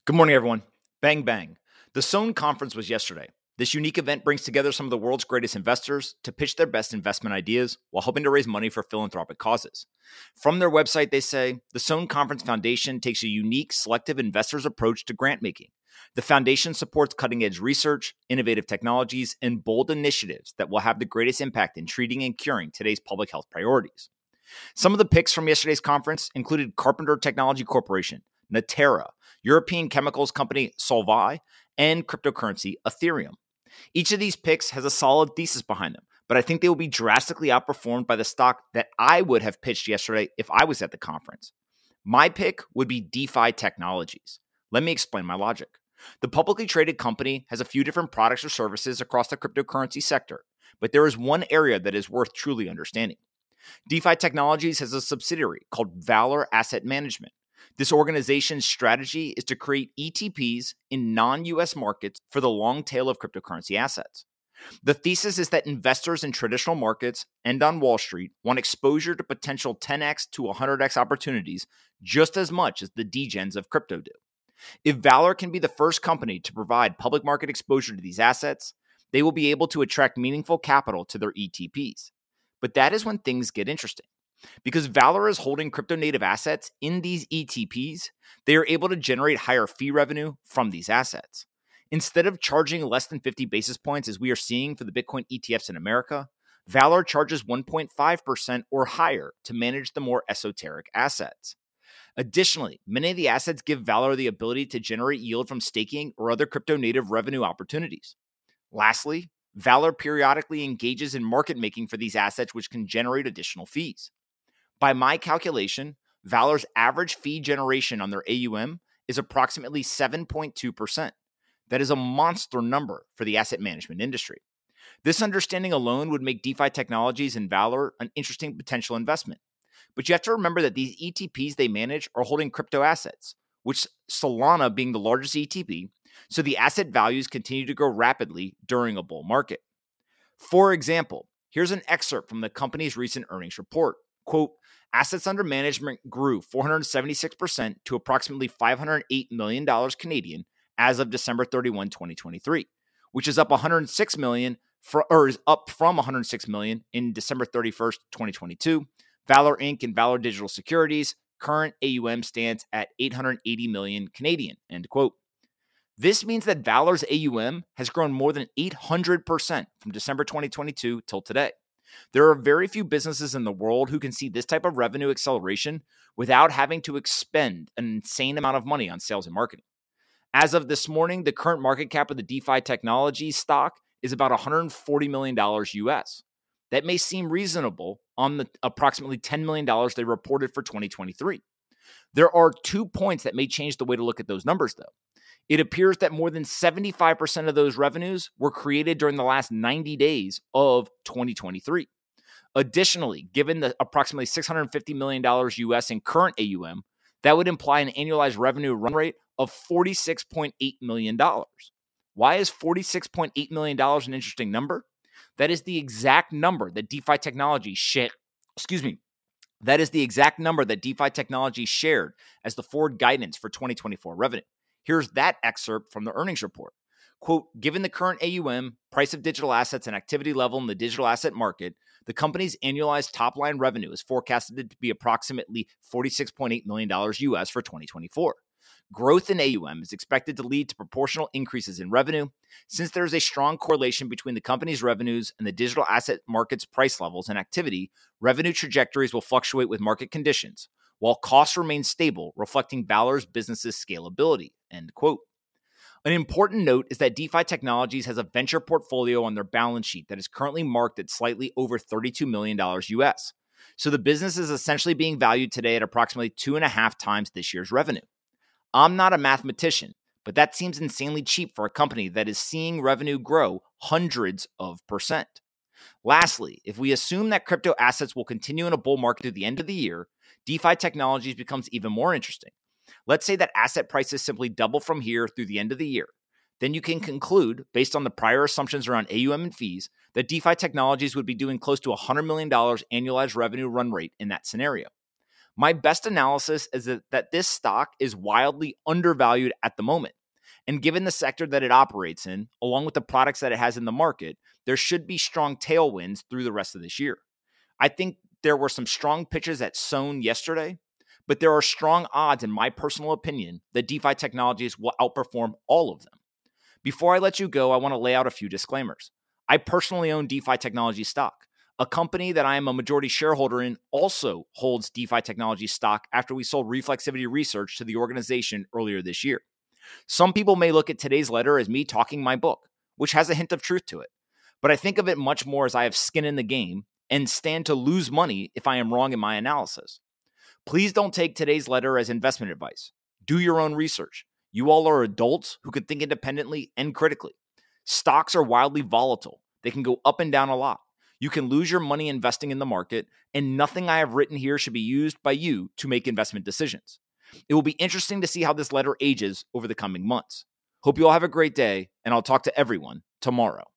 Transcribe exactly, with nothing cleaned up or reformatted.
Good morning, everyone. Bang, bang. The Sohn Conference was yesterday. This unique event brings together some of the world's greatest investors to pitch their best investment ideas while hoping to raise money for philanthropic causes. From their website, they say, the Sohn Conference Foundation takes a unique, selective investors approach to grant making. The foundation supports cutting-edge research, innovative technologies, and bold initiatives that will have the greatest impact in treating and curing today's public health priorities. Some of the picks from yesterday's conference included Carpenter Technology Corporation, Natera, European chemicals company Solvay, and cryptocurrency Ethereum. Each of these picks has a solid thesis behind them, but I think they will be drastically outperformed by the stock that I would have pitched yesterday if I was at the conference. My pick would be DeFi Technologies. Let me explain my logic. The publicly traded company has a few different products or services across the cryptocurrency sector, but there is one area that is worth truly understanding. DeFi Technologies has a subsidiary called Valor Asset Management. This organization's strategy is to create E T Ps in non-U S markets for the long tail of cryptocurrency assets. The thesis is that investors in traditional markets and on Wall Street want exposure to potential ten x to one hundred x opportunities just as much as the degens of crypto do. If Valor can be the first company to provide public market exposure to these assets, they will be able to attract meaningful capital to their E T Ps. But that is when things get interesting. Because Valor is holding crypto native assets in these E T Ps, they are able to generate higher fee revenue from these assets. Instead of charging less than fifty basis points as we are seeing for the Bitcoin E T Fs in America, Valor charges one point five percent or higher to manage the more esoteric assets. Additionally, many of the assets give Valor the ability to generate yield from staking or other crypto native revenue opportunities. Lastly, Valor periodically engages in market making for these assets, which can generate additional fees. By my calculation, Valor's average fee generation on their A U M is approximately seven point two percent. That is a monster number for the asset management industry. This understanding alone would make DeFi Technologies and Valor an interesting potential investment. But you have to remember that these E T Ps they manage are holding crypto assets, which Solana being the largest E T P, so the asset values continue to grow rapidly during a bull market. For example, here's an excerpt from the company's recent earnings report. Quote, assets under management grew four hundred seventy-six percent to approximately five hundred eight million dollars Canadian as of December thirty-first, twenty twenty-three, which is up one hundred six million dollars for, or is up from one hundred six million dollars in December thirty-first, twenty twenty-two. Valor Incorporated and Valor Digital Securities current A U M stands at eight hundred eighty million Canadian, end quote. This means that Valor's A U M has grown more than eight hundred percent from December twenty twenty-two till today. There are very few businesses in the world who can see this type of revenue acceleration without having to expend an insane amount of money on sales and marketing. As of this morning, the current market cap of the DeFi Technologies stock is about one hundred forty million dollars U S. That may seem reasonable on the approximately ten million dollars they reported for twenty twenty-three. There are two points that may change the way to look at those numbers, though. It appears that more than seventy-five percent of those revenues were created during the last ninety days of twenty twenty-three. Additionally, given the approximately six hundred fifty million dollars U S in current A U M, that would imply an annualized revenue run rate of forty-six point eight million dollars. Why is forty-six point eight million dollars an interesting number? That is the exact number that DeFi Technologies shared, excuse me, that is the exact number that DeFi Technologies shared as the forward guidance for twenty twenty-four revenue. Here's that excerpt from the earnings report. Quote, given the current A U M, price of digital assets, and activity level in the digital asset market, the company's annualized top-line revenue is forecasted to be approximately forty-six point eight million dollars U S for twenty twenty-four. Growth in A U M is expected to lead to proportional increases in revenue. Since there is a strong correlation between the company's revenues and the digital asset market's price levels and activity, revenue trajectories will fluctuate with market conditions, while costs remain stable, reflecting Valor's business's scalability, end quote. An important note is that DeFi Technologies has a venture portfolio on their balance sheet that is currently marked at slightly over thirty-two million dollars U S. So the business is essentially being valued today at approximately two and a half times this year's revenue. I'm not a mathematician, but that seems insanely cheap for a company that is seeing revenue grow hundreds of percent. Lastly, if we assume that crypto assets will continue in a bull market through the end of the year, DeFi Technologies becomes even more interesting. Let's say that asset prices simply double from here through the end of the year. Then you can conclude, based on the prior assumptions around A U M and fees, that DeFi Technologies would be doing close to one hundred million dollars annualized revenue run rate in that scenario. My best analysis is that, that this stock is wildly undervalued at the moment. And given the sector that it operates in, along with the products that it has in the market, there should be strong tailwinds through the rest of this year. I think there were some strong pitches at Sohn yesterday, but there are strong odds, in my personal opinion, that DeFi Technologies will outperform all of them. Before I let you go, I want to lay out a few disclaimers. I personally own DeFi Technologies stock. A company that I am a majority shareholder in also holds DeFi Technologies stock after we sold Reflexivity Research to the organization earlier this year. Some people may look at today's letter as me talking my book, which has a hint of truth to it. But I think of it much more as I have skin in the game and stand to lose money if I am wrong in my analysis. Please don't take today's letter as investment advice. Do your own research. You all are adults who can think independently and critically. Stocks are wildly volatile. They can go up and down a lot. You can lose your money investing in the market, and nothing I have written here should be used by you to make investment decisions. It will be interesting to see how this letter ages over the coming months. Hope you all have a great day, and I'll talk to everyone tomorrow.